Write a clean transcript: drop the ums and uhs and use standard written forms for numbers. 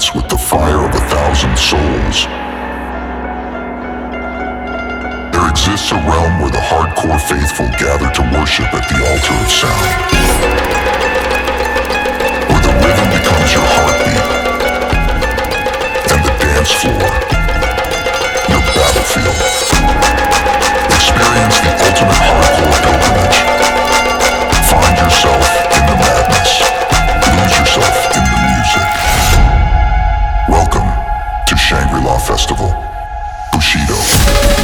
dance with the fire of 1,000 souls. There exists a realm where the hardcore faithful gather to worship at the altar of sound, where the rhythm becomes your heartbeat, and the dance floor, your battlefield. Experience the ultimate hardcore pilgrimage. Find yourself in the madness. Lose yourself in the music. Welcome to Shangri-La Festival, Bushido.